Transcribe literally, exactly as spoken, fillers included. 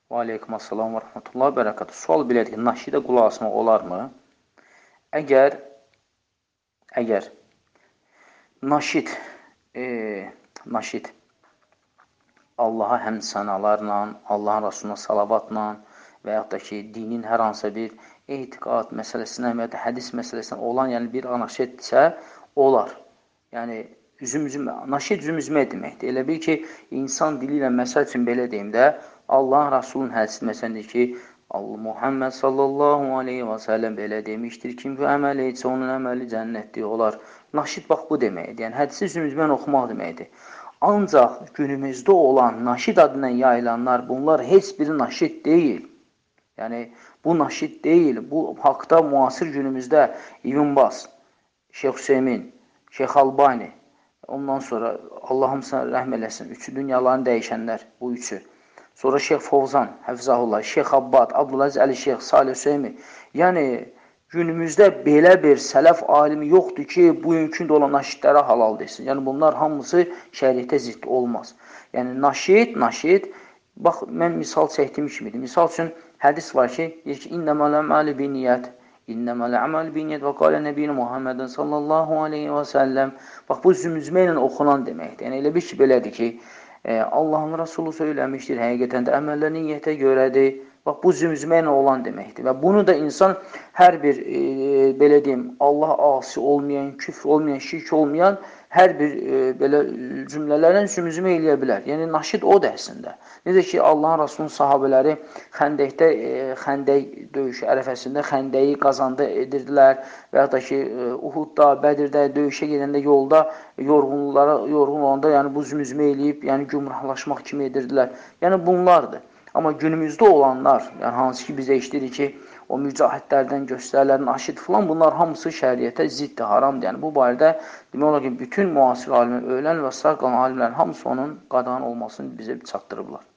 Və aleykum assalam və rəhmətullahi və bərəkatuhu. Sual belədir ki, naşidə qulaq asmaq olarmı? Əgər, əgər naşid, e, naşid Allaha həmd sənalarla, Allahın Rasuluna salavatla və yaxud da ki, dinin hər hansısa bir etiqad məsələsinə və ya da hədis məsələsinə olan, yəni bir naşiddirsə, olar. Yəni, üzüm-üzümə, naşid üzüm-üzümə deməkdir. Elə bil ki, insan dili ilə məsəl üçün belə deyim də, Allahın Rasulun hədisi məsələdir ki, Muhammed sallallahu aleyhi və səlləm belə demişdir, kim ki, əməl etsə, onun əməli cənnətdir, olar. Naşid bax bu deməkdir, yəni hədisi üzüm-üzümən oxumaq deməkdir. Ancaq günümüzdə olan naşid adına yayılanlar, bunlar heç biri naşid deyil. Yəni, bu naşid deyil. Bu haqda müasir günümüzdə İbn Baz, Şeyx Hüseymin, Şeyx Albani, ondan sonra Allah hamısına rəhm eləsin, üçü dünyalarını dəyişənlər, bu üçü. Sonra Şeyx Fovzan, Həfzahullah, Şeyx Abbad, Abdülaziz Əli Şeyx, Salih Hüseymi. Yəni, günümüzdə belə bir sələf alimi yoxdur ki, bugünkü də olan naşidlərə halal desin. Yəni, bunlar hamısı şəriətə zidd olmaz. Yəni, naşid, naşid, bax, mən misal çəkdiyim kimidir. Misal üçün, hədis var ki, deyir ki, İnnəməl əməli bi niyyət, İnnəməl əməli bi niyyət və qalə nəbiyyina Muhammedin sallallahu aleyhi və səlləm. Bax, bu zümzümə ilə oxunan deməkdir. Yəni, elə bir ki, belədir ki, Allahın Rasulü söyləmişdir, həqiqətən də əməllər niyyətə görədir. Bax, bu zümzümə ilə olan deməkdir. Və bunu da insan hər bir, e, belə deyim, Allah asi olmayan, küfr olmayan, şirk olmayan hər bir e, belə cümlələrin zümzümə eləyə bilər. Yəni, naşid odur əslində. Necə ki, Allahın Rasulunun sahabələri xəndəkdə, e, xəndək döyüşü ərəfəsində xəndəyi qazanda edirdilər və ya da ki, e, Uhudda, Bədirdə, döyüşə gedəndə yolda yorğunlara, yorğun olanda yəni, bu zümzümə eləyib, yəni gümrahlaşmaq kimi edirdilər. Yəni, bunlardır. Amma günümüzdə olanlar, yəni hansı ki bizə işlədir ki, o mücahidlərdən göstərilən naşid filan, bunlar hamısı şəriətə ziddir, haramdır. Yəni bu barədə demək olar ki, bütün müasir alimlər, öylən və sağ qalan alimlərin hamısı onun qadağan olmasını bizə çatdırıblar.